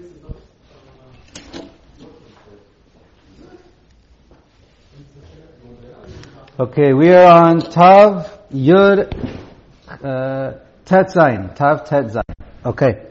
Okay, we are on Tav Yud Tet Zayin. Tav Tet Zayin. Okay.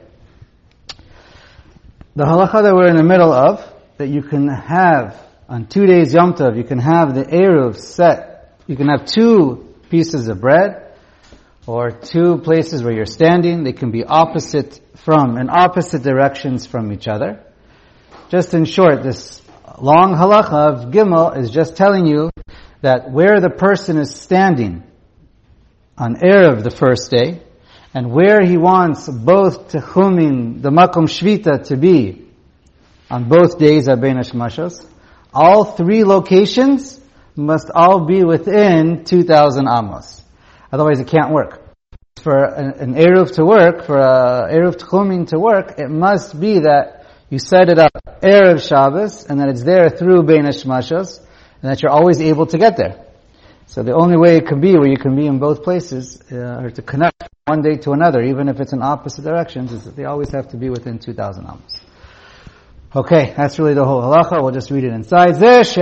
The halacha that we're in the middle of, that you can have on 2 days Yom Tov, you can have the Eruv set. You can have 2 pieces of bread, or 2 places where you're standing. They can be in opposite directions from each other. Just in short, this long halacha of Gimel is just telling you that where the person is standing on Erev the first day, and where he wants both Techumin, the Makom Shvita, to be on both days of Bein HaShemashos, all 3 locations must all be within 2,000 amos. Otherwise it can't work. For an Erev to work, for a Erev Techumin to work, it must be that you set it up Erev Shabbos, and that it's there through Bein HaShemashos, and that you're always able to get there. So the only way it can be where you can be in both places, or to connect one day to another, even if it's in opposite directions, is that they always have to be within 2,000 amos. Okay, that's really the whole halacha. We'll just read it inside. That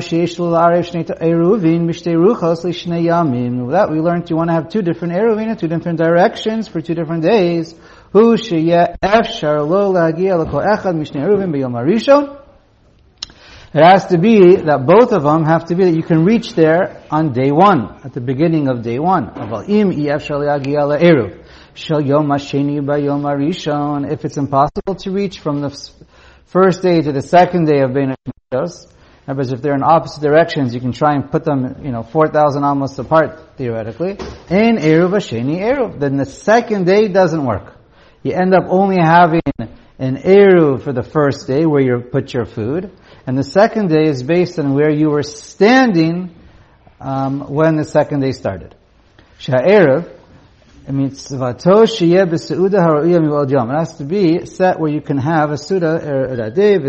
we learned you want to have 2 different eruvin in 2 different directions for 2 different days. It has to be that both of them have to be that you can reach there on day 1, at the beginning of day 1. If it's impossible to reach from the first day to the second day of Bein HaShemashos, because if they're in opposite directions, you can try and put them, 4,000 amos apart, theoretically. In Eruv Hasheni Eruv, then the second day doesn't work. You end up only having an Eruv for the first day where you put your food, and the second day is based on where you were standing when the second day started. Sha'erev, it has to be set where you can have a Suda that day.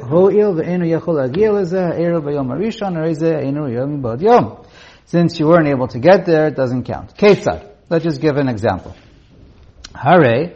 Since you weren't able to get there, it doesn't count. Ketzad. Let's just give an example. Hare,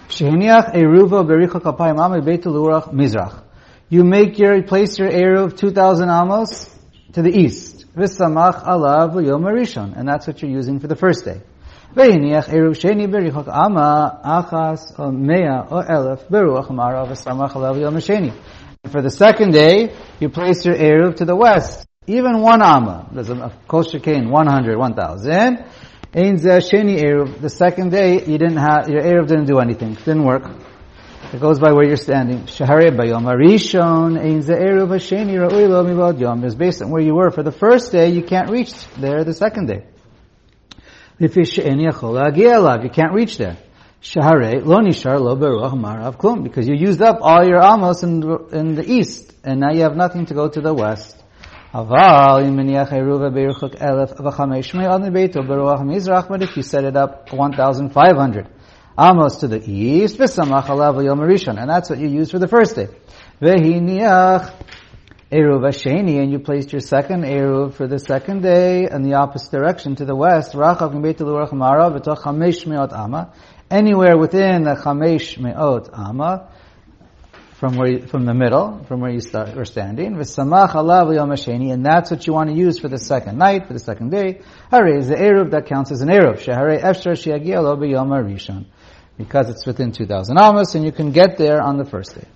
you place your Eruv 2,000 amos to the east. V'samach alav l'yom harishon. And that's what you're using for the first day. V'hiniach Eruv sheni berichok ama achas o mea o elef beruach mara v'samach alav l'yom hasheni. For the second day, you place your Eruv to the west. Even 1 amma. There's a kosher cane, 100, 1,000. Ein zeh sheni Eruv. The second day, your Eruv didn't do anything. Didn't work. It goes by where you're standing. Shahare bayom harishon ein ze eruv hasheni ra'ui lo mibad yom. It's based on where you were for the first day. You can't reach there the second day. Lefi she'eni yachol la'agia elav. You can't reach there. Shahare lo nishar lo beruach marav klum, because you used up all your amos in the east, and now you have nothing to go to the west. Aval imeniach eruv beruchok elef v'chamesh me'ad nebeito beruach mizrach. But if you set it up 1,500 amos to the east, v'samach alav yom harishon, and that's what you use for the first day. V'hiniach Eruv hasheni, and you placed your second Eruv for the second day in the opposite direction to the west. Rachav m'beit l'urach mara v'toch chamesh me'ot ama, anywhere within the chamesh me'ot ama, from the middle, from where you were standing. V'samach alav yom hasheni, and that's what you want to use for the second night, for the second day. Hare is the Eruv that counts as an Eruv. Shehare efshar she'yagia lo b'yom harishon, because it's within 2,000 amos, and you can get there on the first day.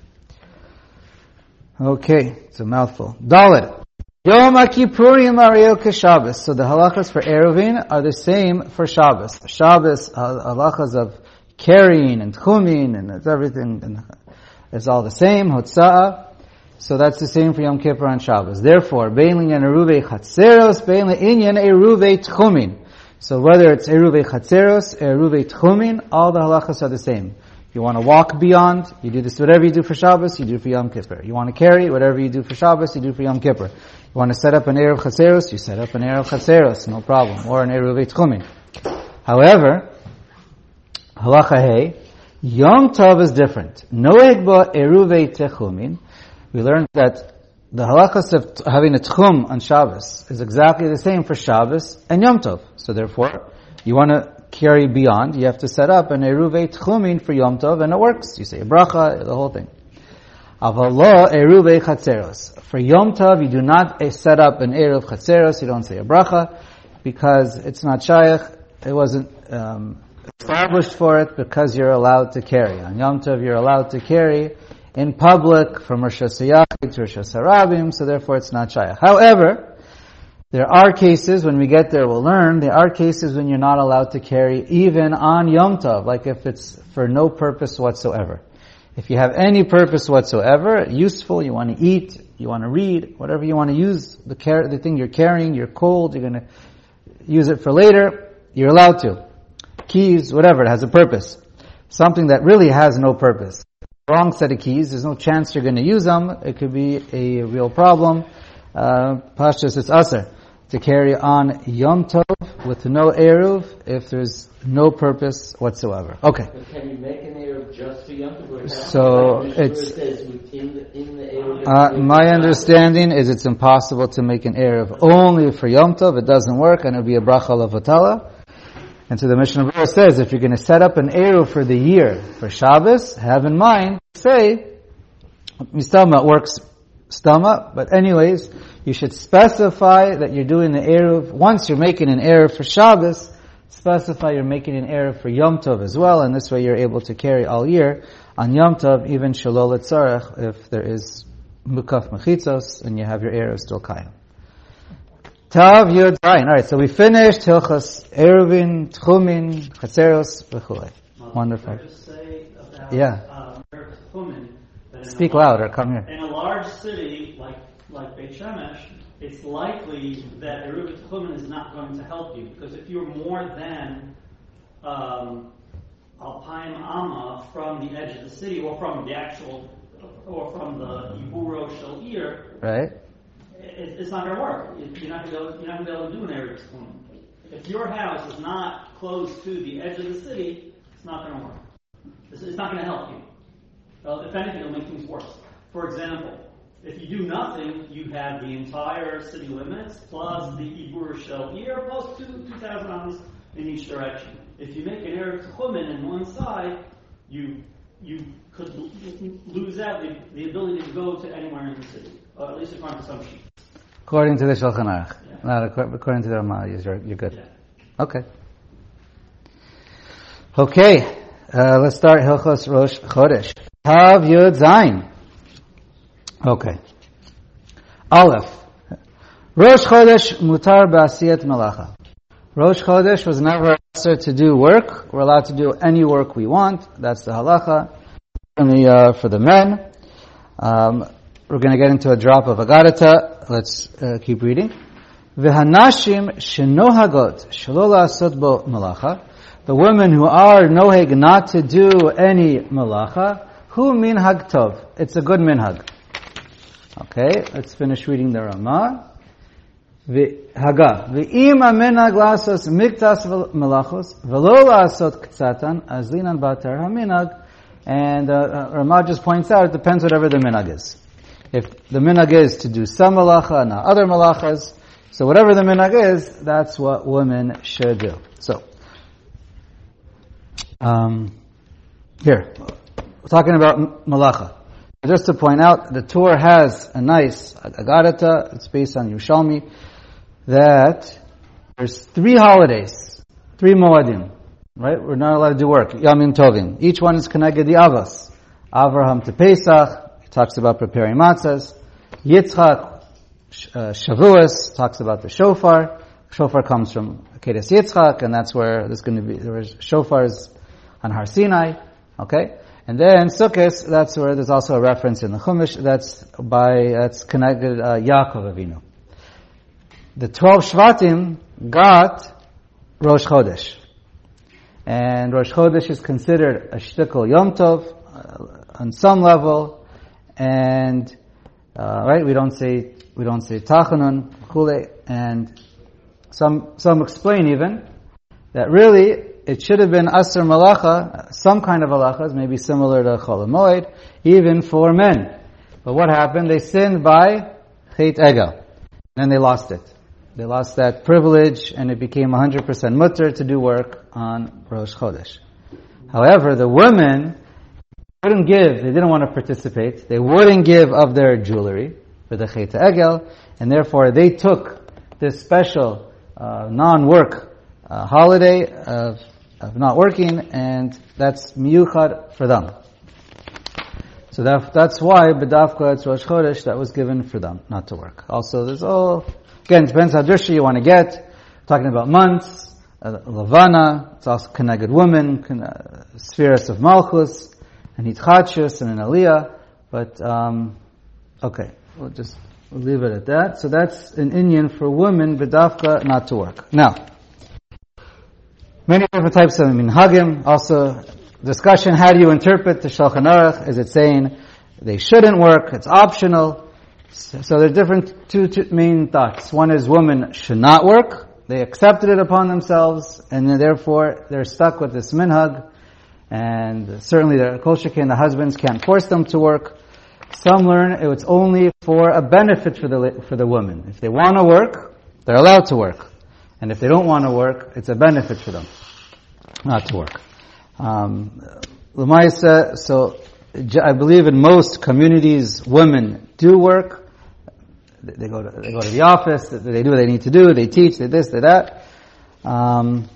Okay, it's a mouthful. Dalet. Yom HaKippurim Ariel Shabbos. So the halachas for Eruvin are the same for Shabbos. Shabbos, halachas of carrying and tchumin and it's everything, and it's all the same. Hotza'ah. So that's the same for Yom Kippur and Shabbos. Therefore, bein linyan eruvei chatzeros, bein linyan eruvei tchumin. So whether it's eruvei chatzeros, eruvei tchumin, all the halachas are the same. You want to walk beyond, you do this, whatever you do for Shabbos, you do for Yom Kippur. You want to carry, whatever you do for Shabbos, you do for Yom Kippur. You want to set up an Eruv Chatzeros, you set up an Eruv Chatzeros, no problem. Or an Eruv Tchumin. However, halacha hey, Yom Tov is different. Noeg ba Eruv Techumin. We learned that the halachas of having a Tchum on Shabbos is exactly the same for Shabbos and Yom Tov. So therefore, you want to carry beyond, you have to set up an Eruvei Tchumin for Yom Tov, and it works. You say a bracha, the whole thing. Avalo eruvei chatzeros. For Yom Tov, you do not set up an eruv chatzeros. You don't say a bracha because it's not shaykh. It wasn't established for it because you're allowed to carry. On Yom Tov, you're allowed to carry in public from Rosh Hashanah to Rosh Hashanah, so therefore it's not shaykh. However, there are cases, when we get there we'll learn, there are cases when you're not allowed to carry even on Yom Tov, like if it's for no purpose whatsoever. If you have any purpose whatsoever, useful, you want to eat, you want to read, whatever you want to use, the thing you're carrying, you're cold, you're going to use it for later, you're allowed to. Keys, whatever, it has a purpose. Something that really has no purpose. Wrong set of keys, there's no chance you're going to use them, it could be a real problem. Pashtus, it's asr to carry on Yom Tov with no eruv if there's no purpose whatsoever. Okay. But can you make an eruv just for Yom Tov? So it's my understanding is it's impossible to make an eruv only for Yom Tov. It doesn't work, and it'll be a bracha levatala. And so the Mishnah Berurah says, if you're going to set up an eruv for the year for Shabbos, have in mind, say, Mistama works stama, but anyways, you should specify that you're doing the eruv. Once you're making an eruv for Shabbos, specify you're making an eruv for Yom Tov as well, and this way you're able to carry all year on Yom Tov, even shalol etzarech, if there is mukaf mechitzos, and you have your eruv still kayam. Tav Yud Zayin. All right, so we finished Hilchas Eruvin, Tchumin, Chatzeros, v'chulei. Wonderful. Just say about, Tchumin, Speak louder. Come here. In a large city like Beit Shemesh, it's likely that Eruvin Tchumin is not going to help you, because if you're more than Alpayim Amma from the edge of the city, or from the Iburo Shel Ir, right? It's not going to work. You're not going to be able to do an Eruv Tchumin. If your house is not close to the edge of the city, it's not going to work. It's not going to help you. If anything, it'll make things worse. For example, if you do nothing, you have the entire city limits plus the Ibur Shel Ir plus 2,000 amos in each direction. If you make an Eruv Tchumin in one side, you could lose out the ability to go to anywhere in the city, or at least according to some sheets. According to the Shulchan Aruch, not according to the Ramah, you're good. Yeah. Okay. Okay, let's start Hilchos Rosh Chodesh. Tav Yud Zayin. Okay. Aleph. Rosh Chodesh mutar ba'asiyat malacha. Rosh Chodesh was never asked to do work. We're allowed to do any work we want. That's the halacha. Only for the men. We're going to get into a drop of Agadata. Let's keep reading. V'hanashim shenohagot shelo la'asot bo malacha. The women who are noheg not to do any malacha, hu minhag tov. It's a good minhag. Okay, let's finish reading the Ramah. Haga. V'im amenag la'asos miktas malachos v'lo la'asot ktsatan azlinan batar haminag. And Ramah just points out, it depends whatever the minhag is. If the minhag is to do some malacha, not other malachas, so whatever the minhag is, that's what women should do. So, here, we're talking about malacha. Just to point out, the Torah has a nice Agadata, it's based on Yerushalmi, that there's 3 holidays, 3 Moadim, right? We're not allowed to do work, Yamim Tovim. Each one is connected to Avos. Avraham to Pesach, he talks about preparing matzahs. Yitzchak, Shavuos, talks about the shofar. Shofar comes from Kedes Yitzchak, and that's where there's going to be, there was shofars on Har Sinai, okay? And then Sukkot, that's where there's also a reference in the Chumash, that's connected, Yaakov Avinu. The 12 Shvatim got Rosh Chodesh. And Rosh Chodesh is considered a shtickle Yom Tov, on some level, and, right, we don't say Tachanun, Chule, and some explain even, that really, it should have been Asr Malacha, some kind of halachas, maybe similar to Chol HaMoed, even for men. But what happened? They sinned by Chet Egel. And they lost it. They lost that privilege, and it became 100% mutter to do work on Rosh Chodesh. However, the women wouldn't give, they didn't want to participate, they wouldn't give of their jewelry for the Chet Egel, and therefore they took this special non-work holiday of not working, and that's miyuchad for them. So that's why B'davka it's Rosh Chodesh that was given for them, not to work. Also, there's again, it depends how drushy you want to get. Talking about months, Lavana, it's also Keneged women, spheres of Malchus, and Hitchachus, and an Aliyah. But, okay, we'll leave it at that. So that's an Inyan for women, B'davka, not to work. Now, many different types of minhagim. Also, discussion, how do you interpret the Shulchan Aruch? Is it saying they shouldn't work, it's optional? So there are different two main thoughts. One is women should not work. They accepted it upon themselves, and then therefore they're stuck with this minhag. And certainly the kol shekein, the husbands can't force them to work. Some learn it's only for a benefit for the women. If they want to work, they're allowed to work. And if they don't want to work, it's a benefit for them not to work. L'maisa, so I believe in most communities, women do work. They go to the office. They do what they need to do. They teach. They this. They that. Aruch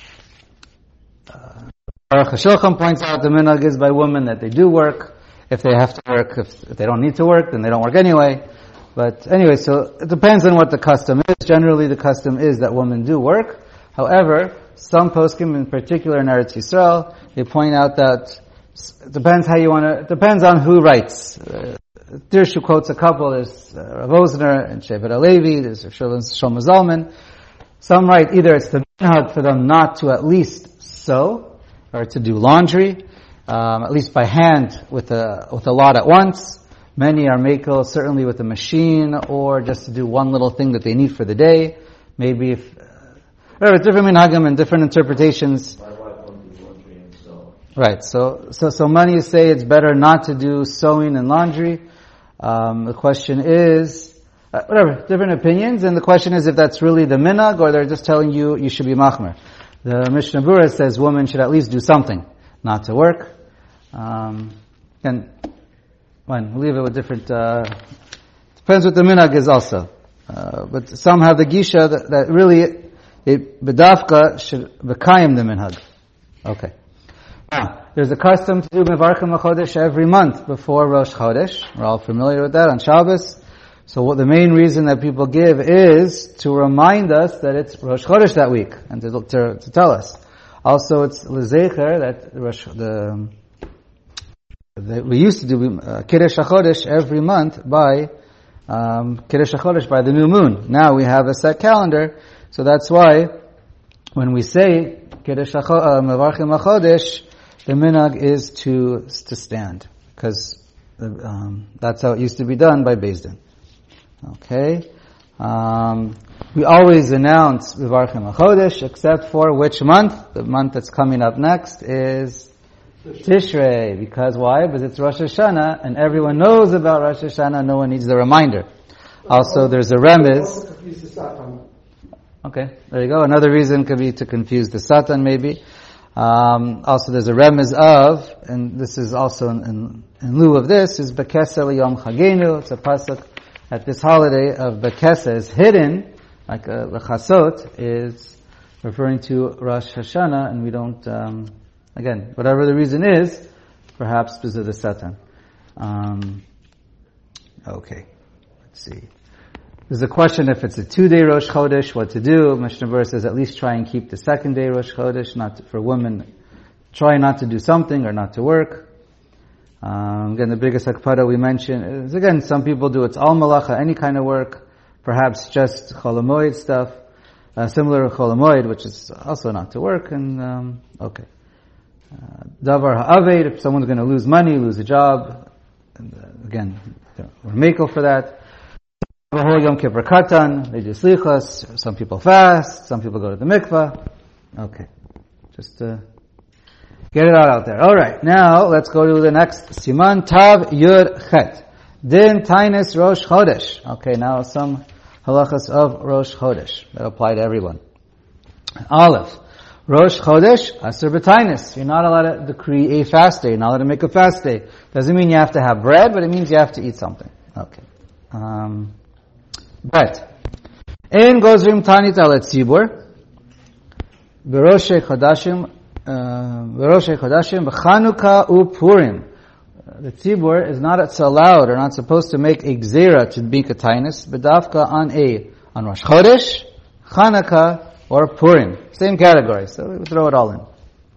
HaShulchan points out the minhag is by women that they do work. If they have to work, if they don't need to work, then they don't work anyway. But anyway, so it depends on what the custom is. Generally, the custom is that women do work. However, some poskim, in particular in Eretz Yisrael, they point out that it depends on who writes. Dirshu quotes a couple. There's Rav Osner and Shevet HaLevi. There's Shlomo Zalman. Some write either it's the minhag for them not to at least sew or to do laundry, at least by hand with a lot at once. Many are makel, certainly with a machine, or just to do one little thing that they need for the day. Maybe different minhagim and different interpretations. My wife won't do laundry and sew. Right. So many say it's better not to do sewing and laundry. The question is, different opinions, and the question is if that's really the minhag or they're just telling you should be machmer. The Mishnah Berurah says women should at least do something, not to work. And we'll leave it with different, depends what the minhag is also. But some have the gisha that really, B'davka should bekayim the minhag. Okay. Now, there's a custom to do Mevarchim HaChodesh every month before Rosh Chodesh. We're all familiar with that on Shabbos. So what the main reason that people give is to remind us that it's Rosh Chodesh that week, and to tell us. Also, it's L'Zecher that we used to do Kiddush HaChodesh every month by Kiddush HaChodesh by the new moon. Now we have a set calendar, so that's why when we say Kiddush Mevarchim HaChodesh, the minhag is to stand, because that's how it used to be done by Beis Din. Okay, we always announce Mevarchim HaChodesh, except for which month? The month that's coming up next is Tishrei. Because why? Because it's Rosh Hashanah, and everyone knows about Rosh Hashanah. No one needs the reminder. Also, there's a remez. Okay, there you go. Another reason could be to confuse the Satan, maybe. Also, there's a remez of, and this is also in lieu of this, is Bekesa Yom Chagenu. It's a pasuk at this holiday of Bekesa is hidden, like L'chasot is referring to Rosh Hashanah, and we don't, again, whatever the reason is, perhaps because of the Satan. Okay, let's see. There's a question if it's a 2-day Rosh Chodesh, what to do. Mishnah Berurah says at least try and keep the 2nd day Rosh Chodesh, for women, try not to do something or not to work. Again, the biggest hakpada we mentioned is, again, some people do it's al malacha, any kind of work, perhaps just Chol HaMoed stuff, similar to Chol HaMoed, which is also not to work, and, okay. Davar ha'aved, if someone's going to lose money, lose a job, and, again, we're makel for that. Yom Kippur Katan, they do slichas, some people fast, some people go to the mikvah. Okay. Just get it out there. Alright, now let's go to the next Siman Tav Yud Chet. Din Tainis Rosh Chodesh. Okay, now some halachas of Rosh Chodesh that apply to everyone. Aleph. Rosh Chodesh, Asr B'Tainis. You're not allowed to decree a fast day. You're not allowed to make a fast day. Doesn't mean you have to have bread, but it means you have to eat something. Okay. Bread. Ein Gozrim Tanit Al Tzibur. B'Rosh Chodashim, B'Chanukah U'Purim. The Tzibur is not allowed or not supposed to make a gzera to be Tainis, B'Dafka on Rosh Chodesh, Chanukah, or Purim. Same category, so we throw it all in.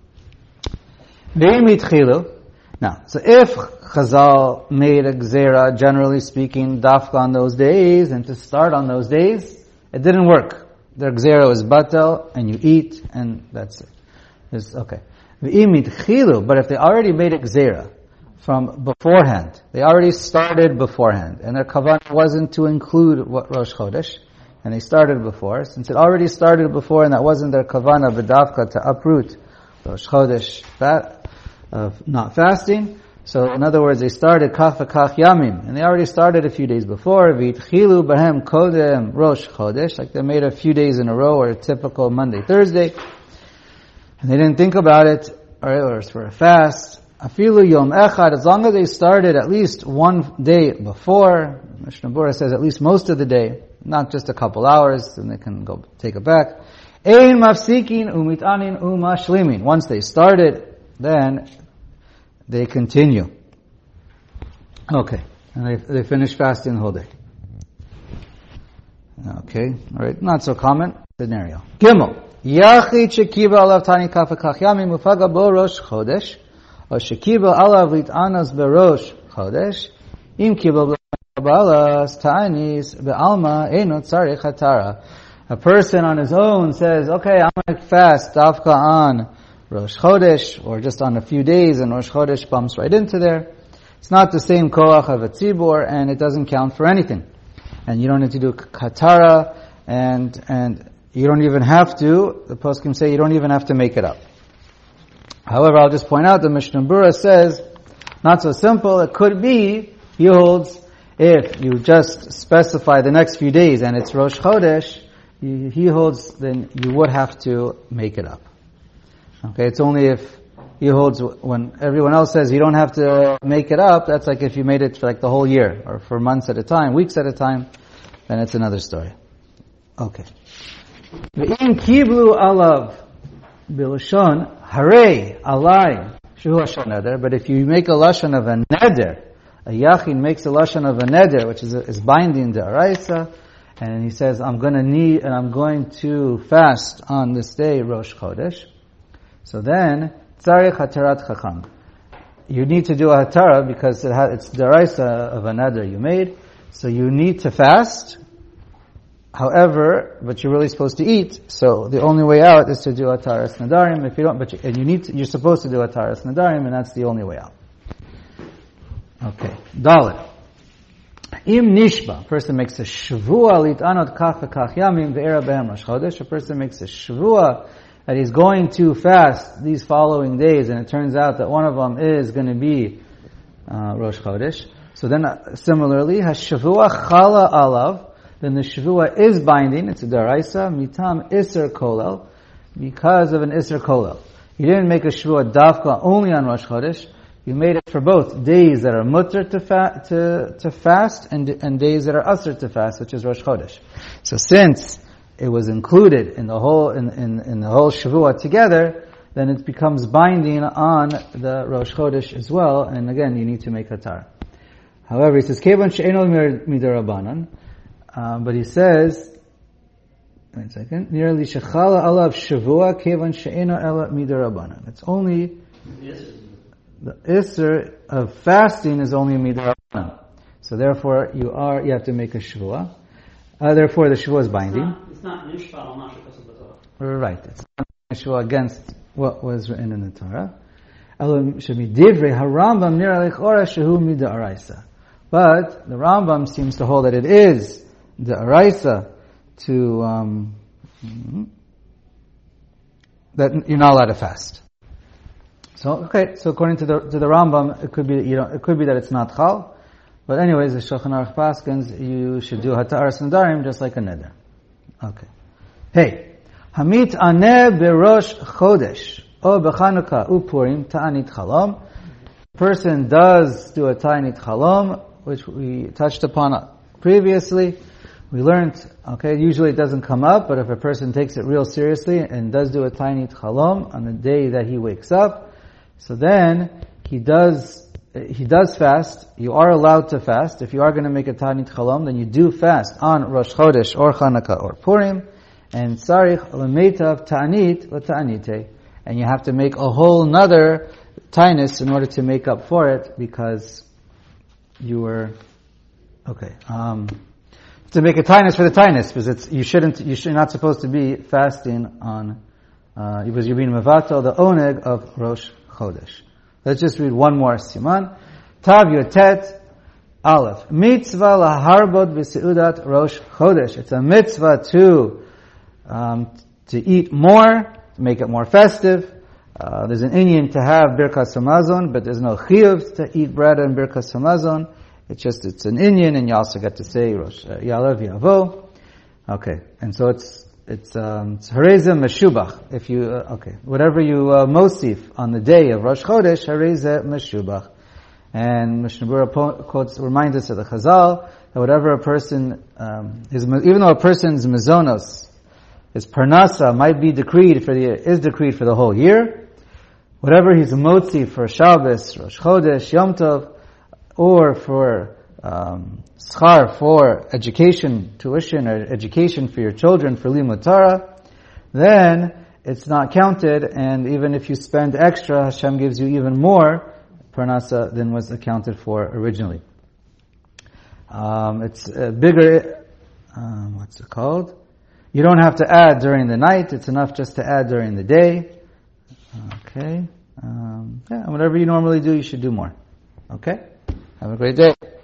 Now, so if Chazal made a gzera, generally speaking, dafka on those days, and to start on those days, it didn't work. Their gzera was batel, and you eat, and that's it. It's okay. But if they already made a gzera from beforehand, they already started beforehand, and their kavanah wasn't to include Rosh Chodesh, and they started before, since it already started before and that wasn't their kavanah b'dafka to uproot Rosh Chodesh of not fasting, so in other words, they started kach v'kach yamim, and they already started a few days before, v'itchilu b'hem kodem Rosh Chodesh, like they made a few days in a row, or a typical Monday, Thursday, and they didn't think about it, or for a fast, afilu yom echad, as long as they started at least one day before, Mishnah Berurah says at least most of the day, not just a couple hours, then they can go take it back. Ein mafsikin umitanin umashlimin. Once they started, then they continue. Okay. And they finish fasting the whole day. Okay. Alright. Not so common scenario. Gimel. Yachid shekiba alav tani kaf v'kach yamim ufaga bo rosh chodesh, or shekiba alav litanas berosh chodesh, im kiba a person on his own says, okay, I'm going to fast dafka on Rosh Chodesh, or just on a few days, and Rosh Chodesh bumps right into there. It's not the same koach of a tzibur, and it doesn't count for anything. And you don't need to do katara, and you don't even have to, the poskim say you don't even have to make it up. However, I'll just point out the Mishnah Berurah says, not so simple, it could be, he holds, if you just specify the next few days and it's Rosh Chodesh, he holds, then you would have to make it up. Okay, it's only if he holds when everyone else says you don't have to make it up, that's like if you made it for like the whole year, or for months at a time, weeks at a time, then it's another story. Okay. Ve'im kiblu alav bilashon harei alai shu hashon neder, but if you make a lashon of a neder, a yachid makes a lashon of a neder, which is binding the araisa, and he says, I'm going to fast on this day, Rosh Chodesh. So then, tzarich hatarat chacham. You need to do a hatara because it's the araisa of a neder you made. So you need to fast. However, but you're really supposed to eat. So the only way out is to do hataras nadarim. If you don't, you're supposed to do hataras nadarim, and that's the only way out. Okay. Dalet. Im nishba. A person makes a shvua litanot kach v'kach yamim ve'era behem Rosh Chodesh. A person makes a shvua that he's going to fast these following days, and it turns out that one of them is going to be Rosh Chodesh. So then, similarly, hashavua chala alav. Then the shvua is binding. It's a daraisa mitam iser kolel, because of an iser kolel. You didn't make a shvua dafka only on Rosh Chodesh. You made it for both days that are mutter to fast and days that are asr to fast, which is Rosh Chodesh. So since it was included in the whole in the whole Shavua together, then it becomes binding on the Rosh Chodesh as well. And again, you need to make hatar. However, he says kevan she'eno midarabanan, but he says, wait a second, nearly shechala alav Shavua kevan she'eno ela midarabanan. It's only the Isser of fasting is only midarabanan. So therefore, you have to make a Shavua. Therefore, the Shavua is binding. It's not nishpa, not because of the Torah. Right. It's not a Shavua against what was written in the Torah. But the Rambam seems to hold that it is the araisa to that you're not allowed to fast. So according to the Rambam, it could be that it's not chal, but anyways, the Shulchan Aruch paskins you should do hataras nadarim just like a neder. Okay. Hey, Hamit aneh berosh chodesh o b'Chanukah uPurim ta'anit chalom. Person does do a ta'anit chalom, which we touched upon previously. We learned, usually it doesn't come up, but if a person takes it real seriously and does do a ta'anit chalom on the day that he wakes up, so then he does fast. You are allowed to fast. If you are going to make a ta'anit chalom, then you do fast on Rosh Chodesh or Chanukah or Purim. And sarich l'meitav ta'anit l'ta'anite. And you have to make a whole nother tainus in order to make up for it, because you were, to make a tainus for the tainus, because you're not supposed to be fasting on, because you're being mevatel the oneg of Rosh Chodesh. Let's just read one more siman. Tav Yotet Aleph. Mitzvah laharbot b'seudat Rosh Chodesh. It's a mitzvah to eat more, to make it more festive. There's an inyan to have Birkas Hamazon, but there's no chiyuv to eat bread and Birkas Hamazon. It's an inyan, and you also get to say Rosh Ya'alev Yavo. Okay, and so it's Hareza Meshubach. If you, whatever you mosif on the day of Rosh Chodesh, Hareza Meshubach. And Mishnah Berurah reminds us of the Chazal, that whatever a person, even though a person's mezonos, his parnasa might be decreed for the whole year, whatever he's motzi for Shabbos, Rosh Chodesh, Yom Tov, or for schar for education, tuition, or education for your children for limud Torah, then it's not counted, and even if you spend extra, Hashem gives you even more parnasa than was accounted for originally. It's a bigger, what's it called? You don't have to add during the night, it's enough just to add during the day. Okay. Whatever you normally do, you should do more. Okay? Have a great day.